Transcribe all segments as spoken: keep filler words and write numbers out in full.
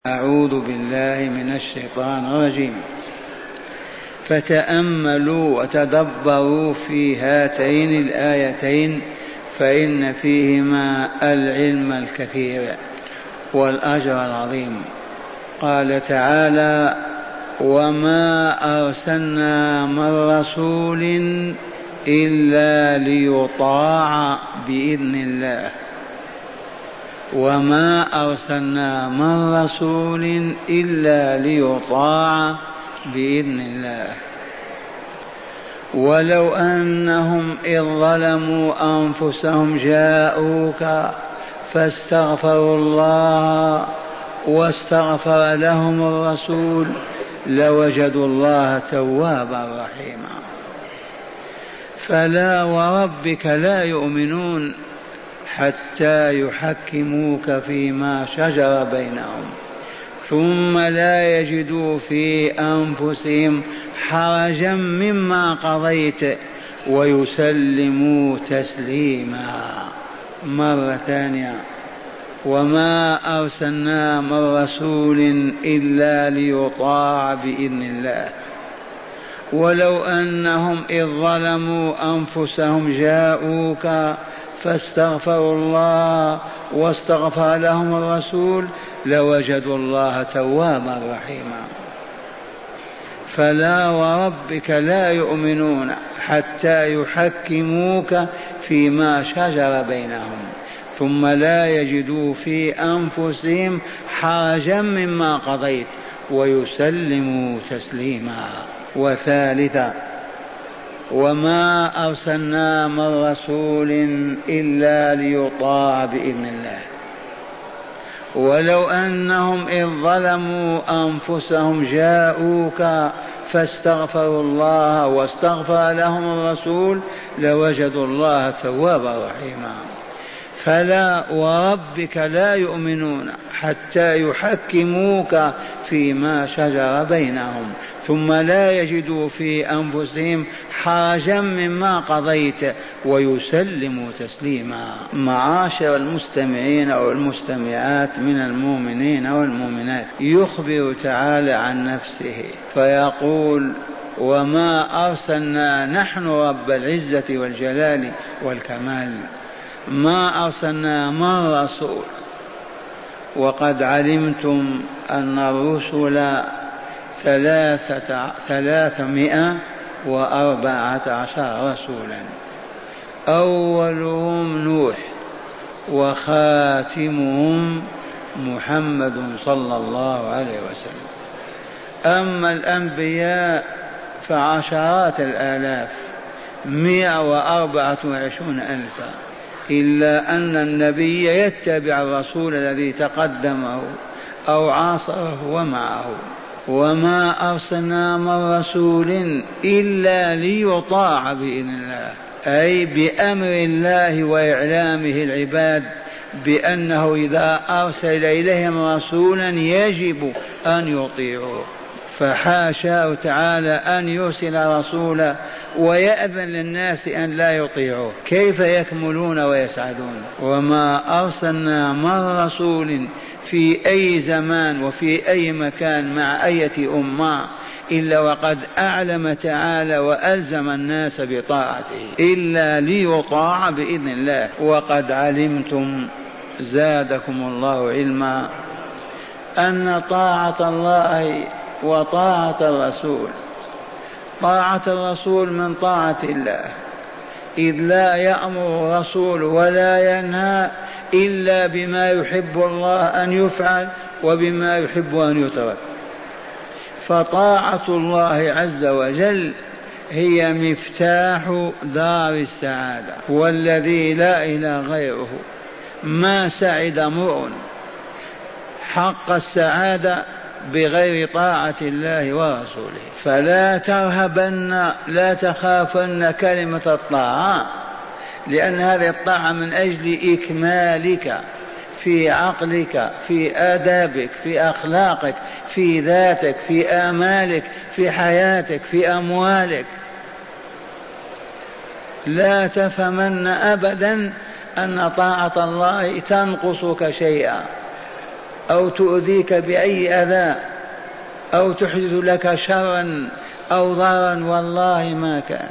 أعوذ بالله من الشيطان الرجيم. فتأملوا وتدبروا في هاتين الآيتين فإن فيهما العلم الكثير والأجر العظيم. قال تعالى: وما أرسلنا من رسول إلا ليطاع بإذن الله. وما أرسلنا من رسول إلا ليطاع بإذن الله ولو أنهم إذ ظلموا أنفسهم جاءوك فاستغفروا الله واستغفر لهم الرسول لوجدوا الله توابا رحيما. فلا وربك لا يؤمنون حتى يحكموك فيما شجر بينهم ثم لا يجدوا في أنفسهم حرجا مما قضيت ويسلموا تسليما. مرة ثانية: وما أرسلنا من رسول إلا ليطاع بإذن الله ولو أنهم إذ ظلموا أنفسهم جاءوك فاستغفروا الله واستغفر لهم الرسول لوجدوا الله توابا رحيما. فلا وربك لا يؤمنون حتى يحكموك فيما شجر بينهم ثم لا يجدوا في أنفسهم حرجا مما قضيت ويسلموا تسليما. وثالثا: وما أرسلنا من رسول إلا ليطاع بإذن الله ولو أنهم إذ ظلموا أنفسهم جاءوك فاستغفروا الله واستغفر لهم الرسول لوجدوا الله توابا رحيما. فلا وربك لا يؤمنون حتى يحكموك فيما شجر بينهم ثم لا يجدوا في أنفسهم حرجا مما قضيت ويسلموا تسليما. معاشر المستمعين أو المستمعات من المؤمنين والمؤمنات، يخبر تعالى عن نفسه فيقول: وما أرسلنا نحن رب العزة والجلال والكمال ما أرسلنا من رسول. وقد علمتم أن الرسل ثلاثة ثلاثمائة وأربعة عشر رسولا، أولهم نوح وخاتمهم محمد صلى الله عليه وسلم. أما الأنبياء فعشرات الآلاف، مئة وأربعة وعشرون ألفا، إلا أن النبي يتبع الرسول الذي تقدمه أو عاصره ومعه. وما أرسلنا من رسول إلا ليطاع بإذن الله، أي بأمر الله وإعلامه العباد بأنه إذا أرسل إليهم رسولا يجب أن يطيعوه. فحاشاه تعالى أن يرسل رسولا ويأذن للناس أن لا يطيعوه، كيف يكملون ويسعدون؟ وما أرسلنا من رسول في أي زمان وفي أي مكان مع أية أمة إلا وقد أعلم تعالى وألزم الناس بطاعته إلا ليطاع بإذن الله. وقد علمتم زادكم الله علما أن طاعة الله وطاعة الرسول، طاعة الرسول من طاعة الله، إذ لا يأمر الرسول ولا ينهى إلا بما يحب الله أن يفعل وبما يحب أن يترك. فطاعة الله عز وجل هي مفتاح دار السعادة والذي لا إله غيره. ما سعد امرؤ حق السعادة بغير طاعة الله ورسوله. فلا ترهبن لا تخافن كلمة الطاعة، لأن هذه الطاعة من أجل إكمالك في عقلك، في آدابك، في أخلاقك، في ذاتك، في آمالك، في حياتك، في أموالك. لا تفهمن أبدا أن طاعة الله تنقصك شيئا أو تؤذيك بأي أذى أو تحدث لك شرا أو ضررا، والله ما كان،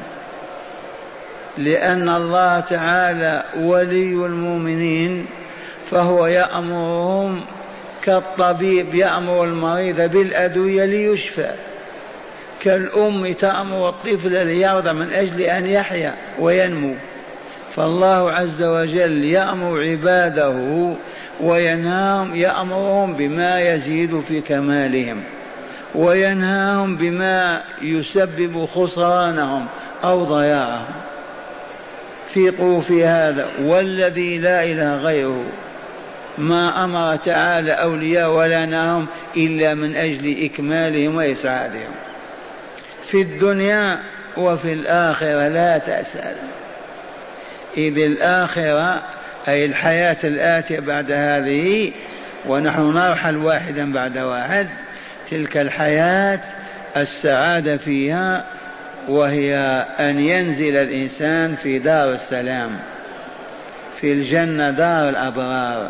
لأن الله تعالى ولي المؤمنين، فهو يأمرهم كالطبيب يأمر المريض بالأدوية ليشفى، كالأم تأمر الطفل ليرضى من أجل أن يحيا وينمو. فالله عز وجل يأمر عباده وينهاهم، يأمرهم بما يزيد في كمالهم وينهاهم بما يسبب خسرانهم أو ضياعهم. ثقوا في هذا، والذي لا إله غيره ما أمر تعالى أولياء ولا نهاهم إلا من أجل إكمالهم وإسعادهم في الدنيا وفي الآخرة لا تأسأل. إذ الآخرة أي الحياة الآتية بعد هذه، ونحن نرحل واحدا بعد واحد، تلك الحياة السعادة فيها، وهي أن ينزل الإنسان في دار السلام، في الجنة دار الأبرار،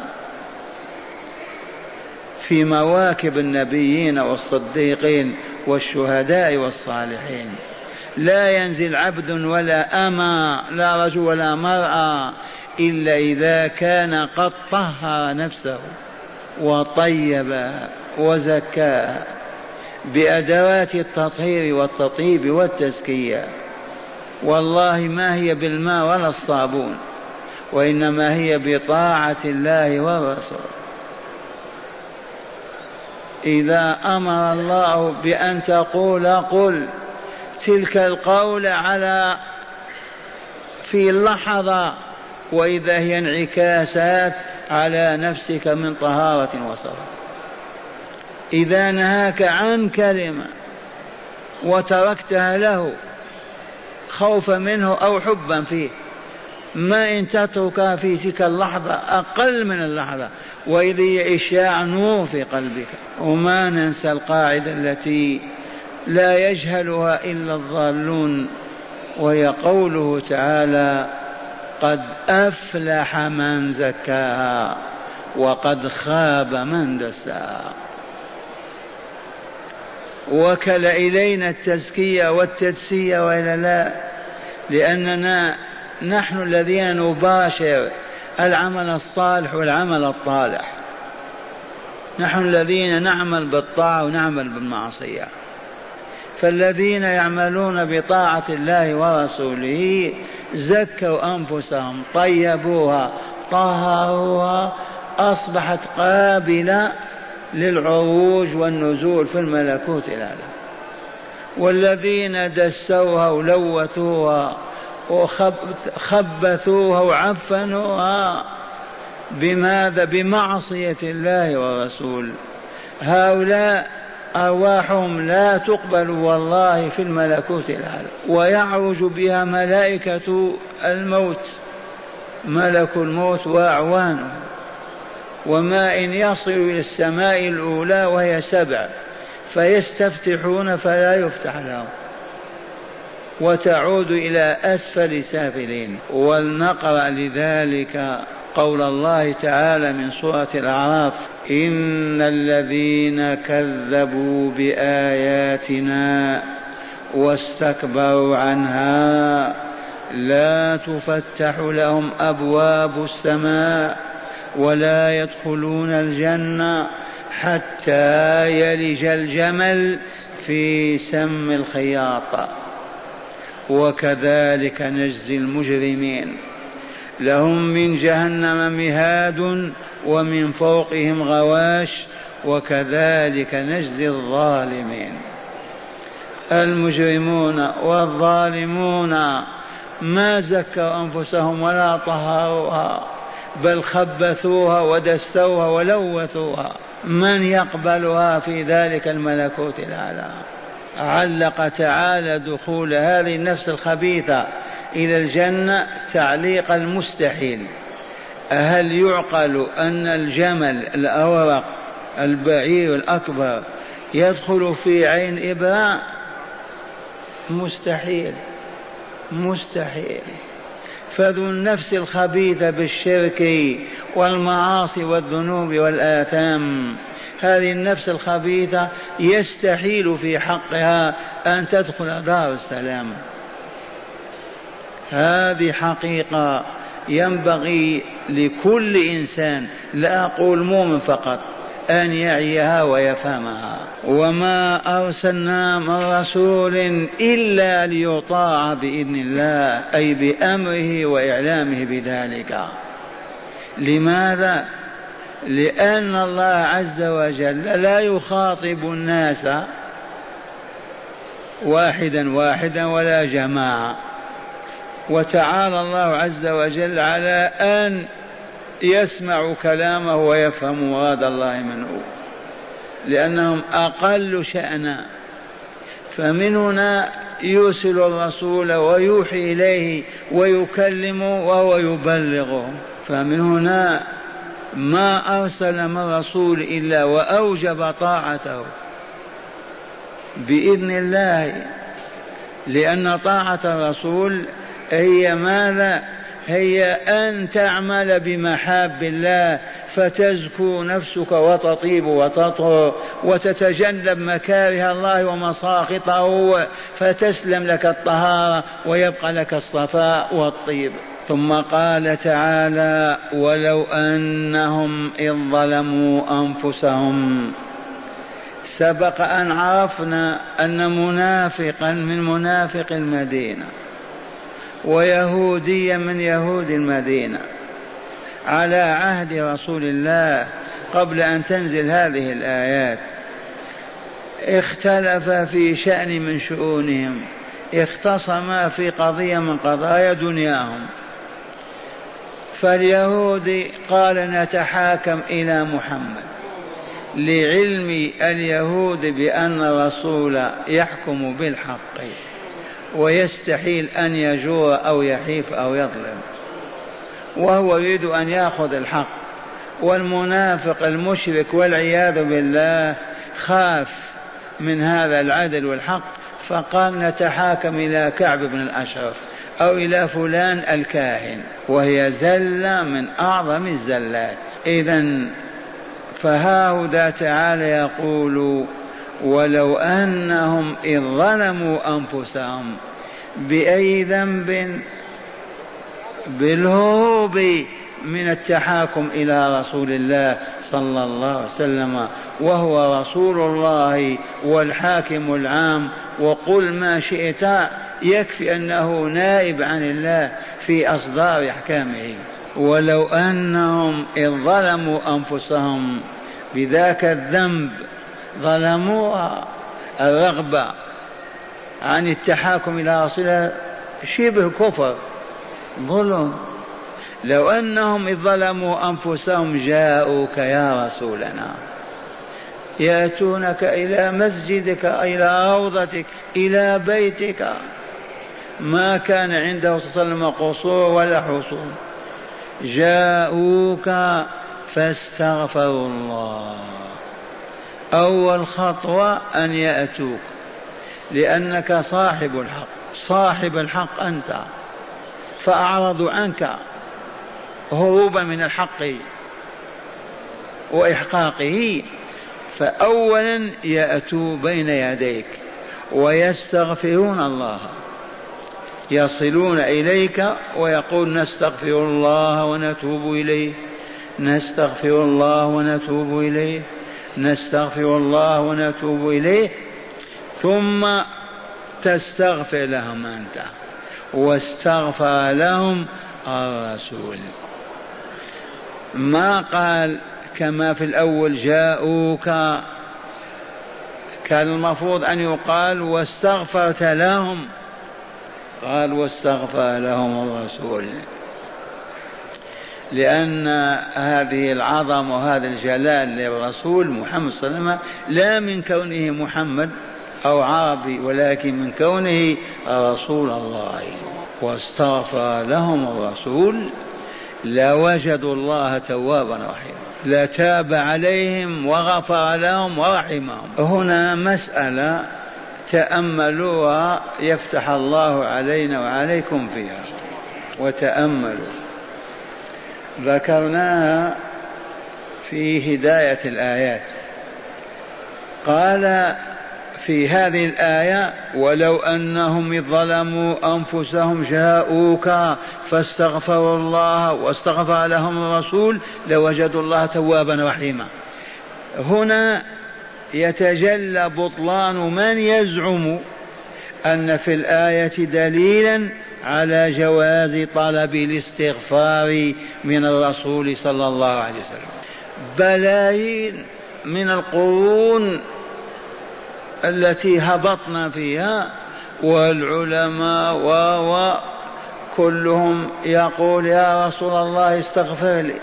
في مواكب النبيين والصديقين والشهداء والصالحين. لا ينزل عبد ولا أما، لا رجل ولا مرأة، إلا إذا كان قد طهر نفسه وطيبها وزكاها بأدوات التطهير والتطيب والتزكية. والله ما هي بالماء ولا الصابون، وإنما هي بطاعة الله والرسول. إذا أمر الله بأن تقول قل، تلك القول على في اللحظة، وإذا هي انعكاسات على نفسك من طهارة وصفاء. إذا نهاك عن كلمة وتركتها له خوفا منه أو حبا فيه، ما إن تتركها في تلك اللحظة أقل من اللحظة، وإذا هي إشاع نور في قلبك. وما ننسى القاعدة التي لا يجهلها إلا الضالون، وهي قوله تعالى: قد أفلح من زكاها وقد خاب من دساها. وكل إلينا التزكية والتدسية وإلا لا، لأننا نحن الذين نباشر العمل الصالح والعمل الطالح، نحن الذين نعمل بالطاعة ونعمل بالمعصية. فالذين يعملون بطاعة الله ورسوله زكوا أنفسهم، طيبوها، طهروها، أصبحت قابلة للعروج والنزول في الملكوت الأعلى. والذين دسوها ولوثوها وخبثوها وعفنوها بماذا؟ بمعصية الله ورسوله، هؤلاء أرواحهم لا تقبل والله في الملكوت الأعلى، ويعرج بها ملائكة الموت، ملك الموت وأعوانه، وما إن يصل إلى السماء الأولى وهي سبع فيستفتحون فلا يفتح لهم، وتعود إلى أسفل سافلين. ولنقرأ لذلك قول الله تعالى من سورة الأعراف: إن الذين كذبوا بآياتنا واستكبروا عنها لا تفتح لهم أبواب السماء ولا يدخلون الجنة حتى يلج الجمل في سم الخياط وكذلك نجزي المجرمين. لهم من جهنم مهاد ومن فوقهم غواش وكذلك نجزي الظالمين. المجرمون والظالمون ما زكوا أنفسهم ولا طهروها، بل خبثوها ودسوها ولوثوها. من يقبلها في ذلك الملكوت الأعلى؟ علق تعالى دخول هذه النفس الخبيثة إلى الجنة تعليق المستحيل. هل يعقل أن الجمل الأورق البعير الأكبر يدخل في عين إبراء؟ مستحيل، مستحيل. فذو النفس الخبيثة بالشرك والمعاصي والذنوب والآثام، هذه النفس الخبيثة يستحيل في حقها أن تدخل دار السلام. هذه حقيقة ينبغي لكل إنسان، لا أقول مؤمن فقط، أن يعيها ويفهمها. وما أرسلنا من رسول إلا ليطاع بإذن الله، أي بأمره وإعلامه بذلك. لماذا؟ لأن الله عز وجل لا يخاطب الناس واحدا واحدا ولا جماعة، وتعالى الله عز وجل على أن يسمع كلامه ويفهم مراد الله منه، لأنهم أقل شأنا. فمن هنا يرسل الرسول ويوحي إليه ويكلمه وهو يبلغه. فمن هنا ما أرسل من رسول إلا وأوجب طاعته بإذن الله، لأن طاعة الرسول هي ماذا؟ هي أن تعمل بمحاب الله فتزكو نفسك وتطيب وتطهر وتتجنب مكاره الله ومساخطه فتسلم لك الطهارة ويبقى لك الصفاء والطيب. ثم قال تعالى: ولو أنهم إذ ظلموا أنفسهم. سبق أن عرفنا أن منافقا من منافق المدينة ويهوديا من يهود المدينة على عهد رسول الله قبل أن تنزل هذه الآيات اختلف في شأن من شؤونهم، اختصما في قضية من قضايا دنياهم. فاليهود قال نتحاكم إلى محمد، لعلم اليهود بأن الرسول يحكم بالحق ويستحيل أن يجور أو يحيف أو يظلم، وهو يريد أن يأخذ الحق. والمنافق المشرك والعياذ بالله خاف من هذا العدل والحق، فقال نتحاكم إلى كعب بن الأشرف أو إلى فلان الكاهن، وهي زلة من أعظم الزلات. إذن فهاهدا تعالى يقول: ولو أنهم إذ ظلموا أنفسهم. بأي ذنب؟ بالهروب من التحاكم إلى رسول الله صلى الله عليه وسلم، وهو رسول الله والحاكم العام، وقل ما شئت، يكفي أنه نائب عن الله في أصدار أحكامه. ولو أنهم إذ ظلموا أنفسهم بذاك الذنب، ظلموها الرغبة عن التحاكم إلى رسول الله شبه كفر ظلم. لو أنهم إذ ظلموا أنفسهم جاءوك يا رسولنا، يأتونك إلى مسجدك، إلى روضتك، إلى بيتك، ما كان عنده صلى الله عليه وسلم قصور ولا حصون، جاءوك فاستغفروا الله. أول خطوة أن يأتوك، لأنك صاحب الحق، صاحب الحق أنت، فأعرضوا عنك هروبا من الحق وإحقاقه. فأولا يأتوا بين يديك ويستغفرون الله، يصلون إليك ويقول نستغفر الله ونتوب إليه، نستغفر الله ونتوب إليه، نستغفر الله ونتوب إليه، ثم تستغفر لهم أنت، واستغفر لهم الرسول. ما قال كما في الأول جاءوك، كان المفروض أن يقال واستغفرت لهم، قال واستغفر لهم الرسول، لأن هذه العظمة وهذا الجلال للرسول محمد صلى الله عليه وسلم لا من كونه محمد أو عربي، ولكن من كونه رسول الله. واستغفر لهم الرسول لوجدوا الله توابا رحيما، لتاب عليهم وغفر لهم ورحمهم. هنا مسألة تأملوها يفتح الله علينا وعليكم فيها. وتأملوا. ذكرناها في هداية الآيات. قال في هذه الآية: ولو أنهم إذ ظلموا أنفسهم جاءوك فاستغفروا الله واستغفر لهم الرسول لوجدوا الله توابا رحيما. هنا يتجلى بطلان من يزعم أن في الآية دليلا على جواز طلب الاستغفار من الرسول صلى الله عليه وسلم. بلايين من القرون التي هبطنا فيها والعلماء وكلهم يقول: يا رسول الله استغفر لي،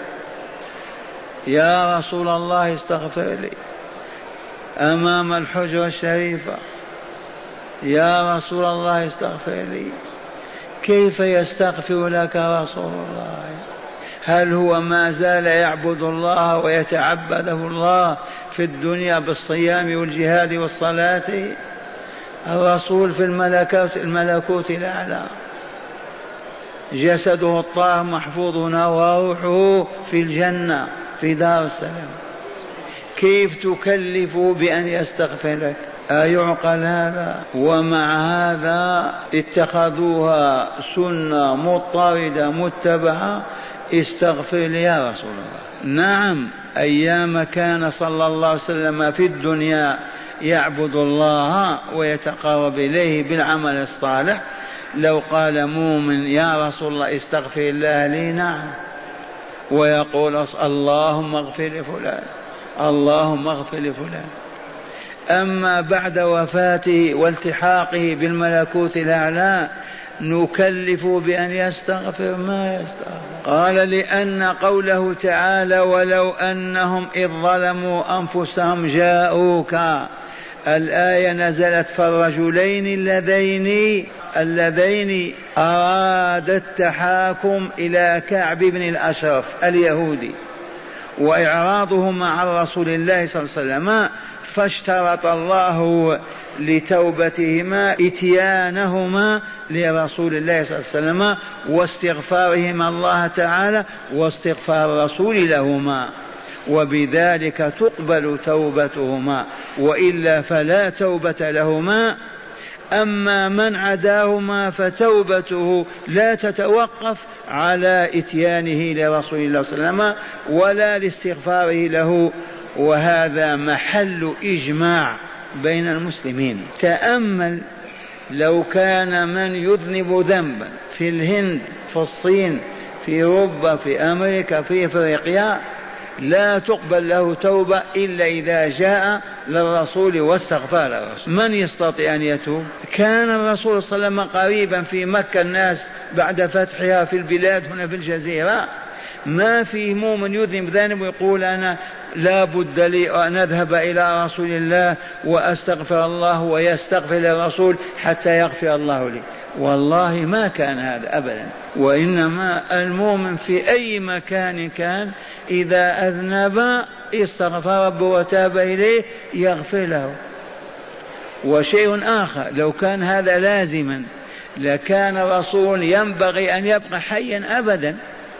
يا رسول الله استغفر لي، أمام الحجرة الشريفة: يا رسول الله استغفر لي. كيف يستغفر لك رسول الله؟ هل هو ما زال يعبد الله ويتعبده الله في الدنيا بالصيام والجهاد والصلاة؟ الرسول في الملكوت الملكوت الأعلى، جسده الطاهر محفوظ وروحه في الجنة في دار السلام. كيف تكلفه بأن يستغفر لك؟ أيعقل هذا؟ ومع هذا اتخذوها سنة مضطردة متبعة: استغفر لي يا رسول الله. نعم، أيام كان صلى الله عليه وسلم في الدنيا يعبد الله ويتقرب إليه بالعمل الصالح، لو قال مؤمن: يا رسول الله استغفر الله لي، نعم، ويقول: اللهم اغفر لفلان، اللهم اغفر لفلان. أما بعد وفاته والتحاقه بالملكوت الأعلى نكلف بأن يستغفر؟ ما يستغفر. قال: لأن قوله تعالى: ولو أنهم إذ ظلموا أنفسهم جاءوك، الآية نزلت في الرجلين اللذين اللذين أراد التحاكم إلى كعب بن الأشرف اليهودي وإعراضهما عن رسول الله صلى الله عليه وسلم، فاشترط الله لتوبتهما إتيانهما لرسول الله صلى الله عليه وسلم واستغفارهما الله تعالى واستغفار الرسول لهما، وبذلك تقبل توبتهما، وإلا فلا توبة لهما. أما من عداهما فتوبته لا تتوقف على إتيانه لرسول الله صلى الله عليه وسلم ولا لاستغفاره له، وهذا محل إجماع بين المسلمين. تأمل، لو كان من يذنب ذنبا في الهند، في الصين، في أوروبا، في أمريكا، في أفريقيا، لا تقبل له توبة إلا إذا جاء للرسول واستغفر الرسول. من يستطيع أن يتوب؟ كان الرسول صلى الله عليه وسلم قريبا في مكة، الناس بعد فتحها في البلاد هنا في الجزيرة ما في مؤمن يذنب ذنب ويقول: أنا لا بد لي أن أذهب إلى رسول الله وأستغفر الله ويستغفر للرسول حتى يغفر الله لي. والله ما كان هذا أبدا. وإنما المؤمن في أي مكان كان إذا أذنب استغفر ربه وتاب إليه يغفر له. وشيء آخر، لو كان هذا لازما لكان الرسول ينبغي أن يبقى حيا أبدا،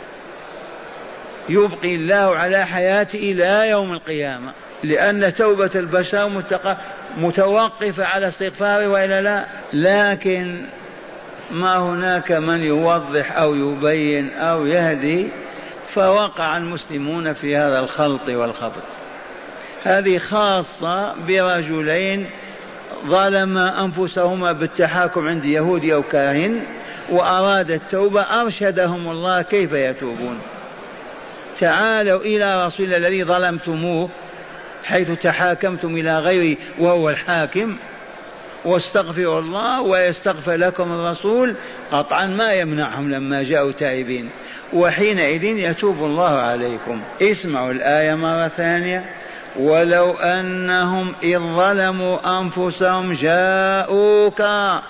يبقي الله على حياته إلى يوم القيامة، لأن توبة البشر متوقفة على استغفاره وإلا لا. لكن ما هناك من يوضح أو يبين أو يهدي، فوقع المسلمون في هذا الخلط والخبط. هذه خاصة برجلين ظلما أنفسهما بالتحاكم عند يهودي أو كاهن وأراد التوبة، أرشدهم الله كيف يتوبون. تعالوا إلى رسول الذي ظلمتموه حيث تحاكمتم إلى غيره وهو الحاكم، واستغفروا الله ويستغفر لكم الرسول، قطعا ما يمنعهم لما جاءوا تائبين، وحينئذ يتوب الله عليكم. اسمعوا الآية مرة ثانية: ولو أنهم إذ ظلموا أنفسهم جاءوك.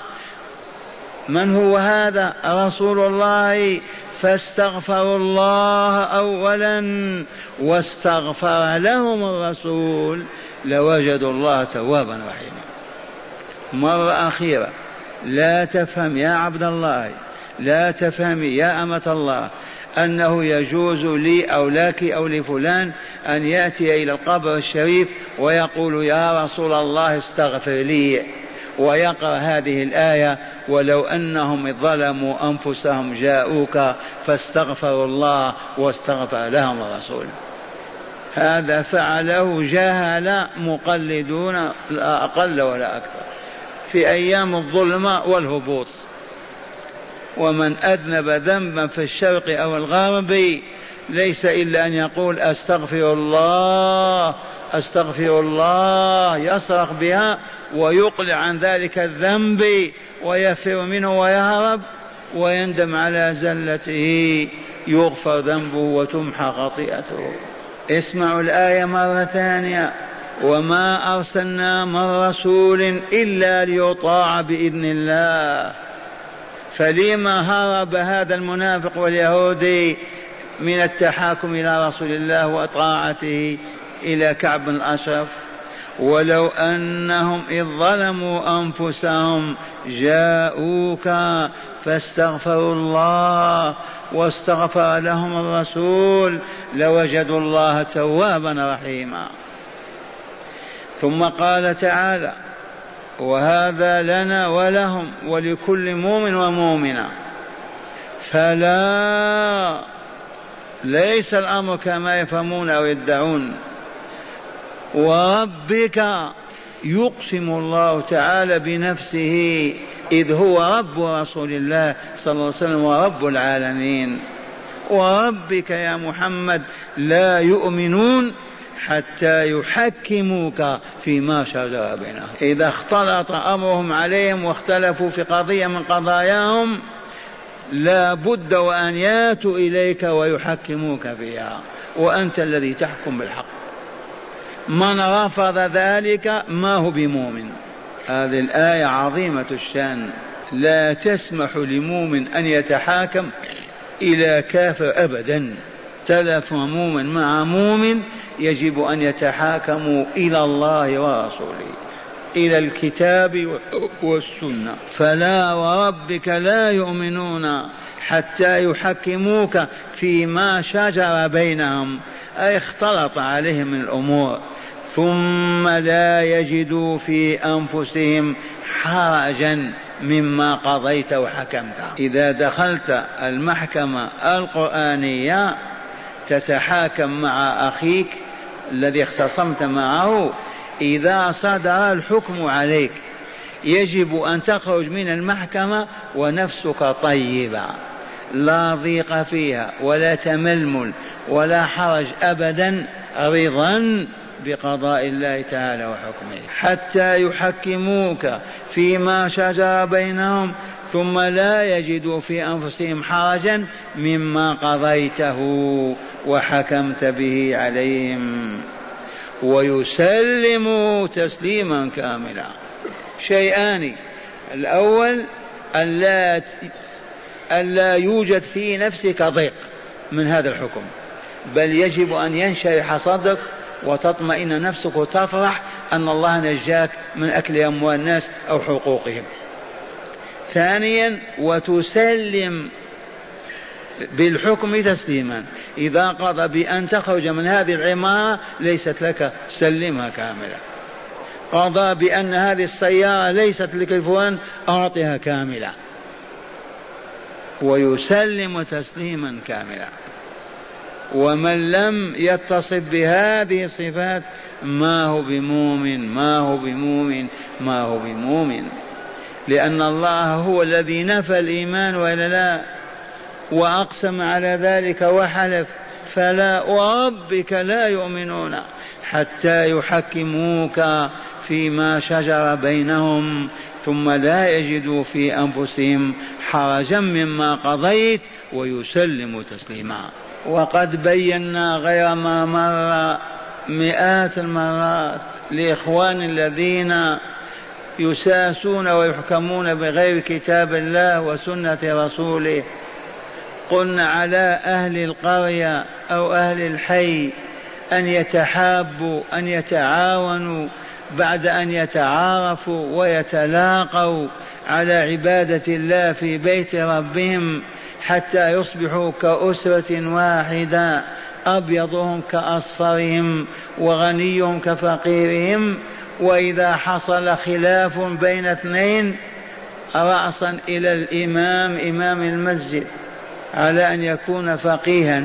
من هو هذا؟ رسول الله. فاستغفروا الله أولا واستغفر لهم الرسول لوجدوا الله توابا رحيما. مرة أخيرة، لا تفهم يا عبد الله لا تفهمي يا أمة الله أنه يجوز لي أو لك أو لفلان أن يأتي إلى القبر الشريف ويقول يا رسول الله استغفر لي، ويقرأ هذه الآية ولو أنهم ظلموا أنفسهم جاءوك فاستغفروا الله واستغفر لهم الرسول. هذا فعله جهل مقلدون لا أقل ولا أكثر في أيام الظلمة والهبوط. ومن أذنب ذنبا في الشرق أو الغرب ليس إلا أن يقول أستغفر الله أستغفر الله، يصرخ بها ويقلع عن ذلك الذنب ويفر منه ويهرب ويندم على زلته، يغفر ذنبه وتمحى خطيئته. اسمعوا الآية مرة ثانية: وما أرسلنا من رسول إلا ليطاع بإذن الله. فلما هرب هذا المنافق واليهودي من التحاكم إلى رسول الله وطاعته إلى كعب الأشرف؟ ولو أنهم إذ ظلموا أنفسهم جاءوك فاستغفروا الله واستغفر لهم الرسول لوجدوا الله توابا رحيما. ثم قال تعالى: وهذا لنا ولهم ولكل مؤمن ومؤمنة. فلا ليس الأمر كما يفهمون أو يدعون. وربك يقسم الله تعالى بنفسه إذ هو رب رسول الله صلى الله عليه وسلم ورب العالمين. وربك يا محمد لا يؤمنون حتى يحكموك فيما شجر بينهم. إذا اختلط أمرهم عليهم واختلفوا في قضية من قضاياهم لا بد وأن ياتوا إليك ويحكموك فيها، وأنت الذي تحكم بالحق. من رفض ذلك ما هو بمؤمن. هذه الآية عظيمة الشان، لا تسمح لمؤمن أن يتحاكم إلى كافر أبدا. تلف مؤمن مع مؤمن يجب أن يتحاكموا إلى الله ورسوله، إلى الكتاب والسنة. فلا وربك لا يؤمنون حتى يحكموك فيما شجر بينهم، أي اختلط عليهم من الأمور، ثم لا يجدوا في أنفسهم حرجا مما قضيت وحكمت. إذا دخلت المحكمة القرآنية تتحاكم مع أخيك الذي اختصمت معه، إذا صدر الحكم عليك يجب أن تخرج من المحكمة ونفسك طيبة، لا ضيق فيها ولا تململ ولا حرج أبدا، رضا بقضاء الله تعالى وحكمه. حتى يحكموك فيما شجر بينهم ثم لا يجدوا في أنفسهم حرجا مما قضيته وحكمت به عليهم ويسلموا تسليما كاملا. شيئان: الأول ألا ألا يوجد في نفسك ضيق من هذا الحكم، بل يجب أن ينشرح صدرك وتطمئن نفسك وتفرح أن الله نجاك من أكل أموال الناس أو حقوقهم. ثانيا وتسلم بالحكم تسليما، إذا قضى بأن تخرج من هذه العمارة ليست لك سلمها كاملة، قضى بأن هذه السيارة ليست لك الفلان أعطها كاملة، ويسلم تسليما كاملا. ومن لم يتصف بهذه الصفات ما هو بمؤمن ما هو بمؤمن ما هو بمؤمن، لأن الله هو الذي نفى الإيمان وإلا لا، وأقسم على ذلك وحلف. فلا وربك لا يؤمنون حتى يحكموك فيما شجر بينهم ثم لا يجدوا في أنفسهم حرجا مما قضيت ويسلموا تسليما. وقد بينا غير ما مر مئات المرات لإخوان الذين يساسون ويحكمون بغير كتاب الله وسنة رسوله، قلنا على أهل القرية أو أهل الحي أن يتحابوا أن يتعاونوا بعد أن يتعارفوا ويتلاقوا على عبادة الله في بيت ربهم حتى يصبحوا كأسرة واحدة، أبيضهم كأصفرهم وغنيهم كفقيرهم. وإذا حصل خلاف بين اثنين رأسا إلى الإمام إمام المسجد على أن يكون فقيها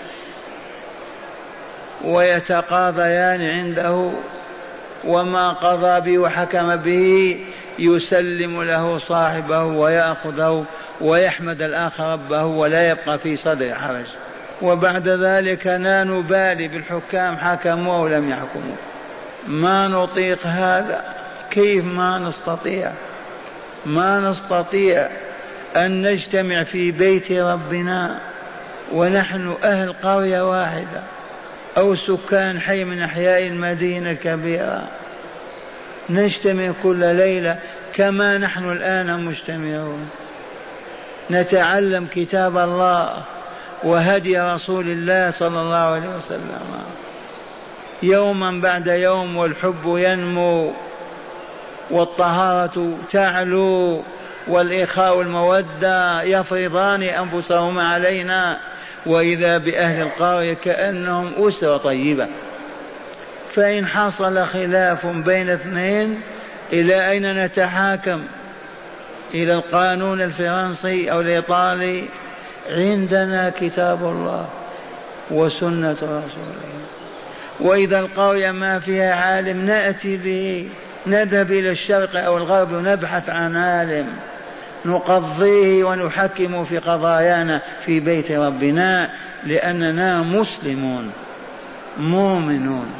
ويتقاضيان عنده، وما قضى به وحكم به يسلم له صاحبه ويأخذه ويحمد الآخر ربه ولا يبقى في صدر حرج. وبعد ذلك لا نبالي بالحكام حكموا أو لم يحكموا، ما نطيق هذا. كيف ما نستطيع؟ ما نستطيع أن نجتمع في بيت ربنا ونحن أهل قرية واحدة أو سكان حي من أحياء المدينة الكبيرة، نجتمع كل ليلة كما نحن الآن مجتمعون، نتعلم كتاب الله وهدي رسول الله صلى الله عليه وسلم يوما بعد يوم، والحب ينمو والطهارة تعلو والإخاء والمودة يفرضان أنفسهما علينا. وإذا بأهل القرية كأنهم أسرة طيبة. فإن حصل خلاف بين اثنين إلى أين نتحاكم؟ إلى القانون الفرنسي أو الإيطالي؟ عندنا كتاب الله وسنة رسوله. وإذا القرية ما فيها عالم نأتي به، نذهب إلى الشرق أو الغرب ونبحث عن عالم نقضيه ونحكم في قضايانا في بيت ربنا، لأننا مسلمون مؤمنون.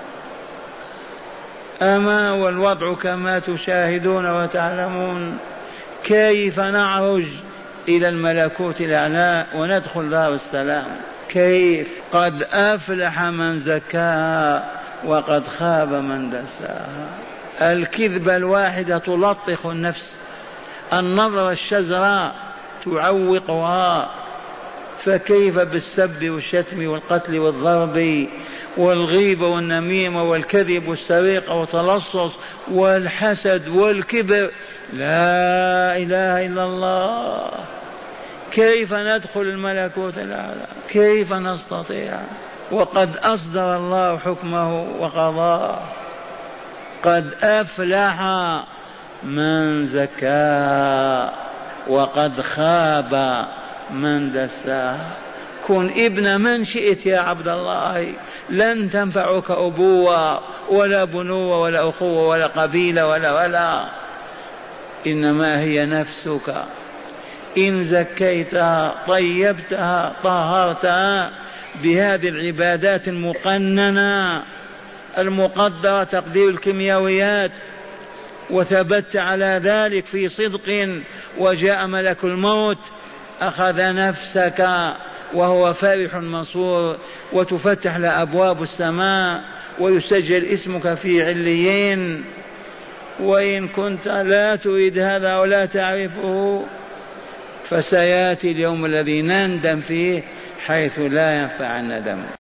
أما والوضع كما تشاهدون وتعلمون. كيف نعرج إلى الملكوت الأعلى وندخل دار السلام؟ كيف؟ قد أفلح من زكاها وقد خاب من دساها. الكذبة الواحدة تلطخ النفس، النظرة الشزراء تعوقها، فكيف بالسب والشتم والقتل والضرب والغيبة والنميمة والكذب والسرقة والتلصص والحسد والكبر؟ لا إله إلا الله. كيف ندخل الملكوت الأعلى؟ كيف نستطيع وقد أصدر الله حكمه وقضاه؟ قد أفلح من زكاها وقد خاب من دساها. كن ابن من شئت يا عبد الله، لن تنفعك أبوة ولا بنوة ولا أخوة ولا قبيلة ولا ولا، إنما هي نفسك. إن زكيتها طيبتها طهرتها بهذه العبادات المقننة المقدرة تقدير الكيميائيات، وثبت على ذلك في صدق، وجاء ملك الموت أخذ نفسك وهو فرح منصور، وتفتح له أبواب السماء ويسجل اسمك في عليين. وإن كنت لا تريد هذا ولا تعرفه فسيأتي اليوم الذي نندم فيه حيث لا ينفع الندم.